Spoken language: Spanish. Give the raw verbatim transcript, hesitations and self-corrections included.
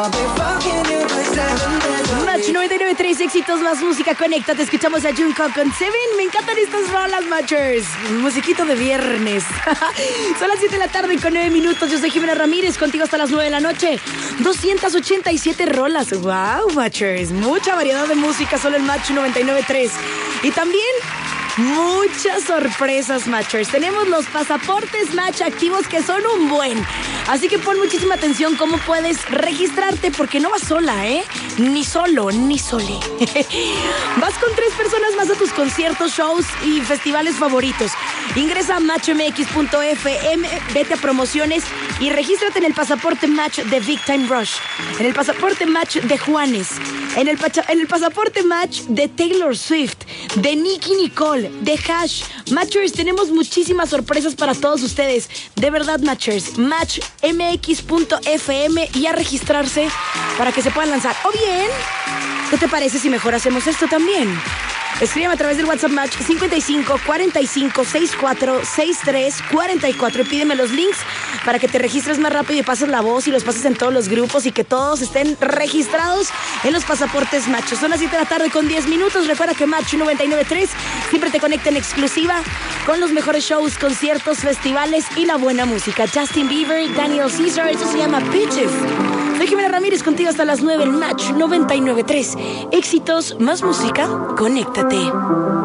Match noventa y nueve punto tres, éxitos más música, conéctate. Escuchamos a Jungkook con Seven. Me encantan estas rolas, Matchers. Musiquito de viernes. Son las siete de la tarde con nueve minutos. Yo soy Jimena Ramírez, contigo hasta las nueve de la noche. doscientas ochenta y siete rolas. Wow, Matchers. Mucha variedad de música solo en Match noventa y nueve punto tres. Y también muchas sorpresas, Matchers. Tenemos los pasaportes Match activos que son un buen. Así que pon muchísima atención cómo puedes registrarte, porque no vas sola, ¿eh? Ni solo, ni sole. Vas con tres personas más a tus conciertos, shows y festivales favoritos. Ingresa a match m x punto f m, vete a promociones y regístrate en el pasaporte Match de Big Time Rush, en el pasaporte Match de Juanes, en el, pacha, en el pasaporte Match de Taylor Swift, de Nicki Nicole, de Hash. Matchers, tenemos muchísimas sorpresas para todos ustedes. De verdad, Matchers, match m x punto f m y a registrarse para que se puedan lanzar. O bien, ¿qué te parece si mejor hacemos esto también? Escríbeme a través del WhatsApp Match cincuenta y cinco, cuarenta y cinco, sesenta y cuatro, sesenta y tres, cuarenta y cuatro y pídeme los links para que te registres más rápido y pases la voz y los pases en todos los grupos y que todos estén registrados en los pasaportes Match. Son las siete de la tarde con diez minutos. Recuerda que Match noventa y nueve punto tres siempre te conecta en exclusiva con los mejores shows, conciertos, festivales y la buena música. Justin Bieber, Daniel Caesar, eso se llama Bitches. Soy Jimena Ramírez, contigo hasta las nueve en Match noventa y nueve punto tres. Éxitos, más música, conéctate.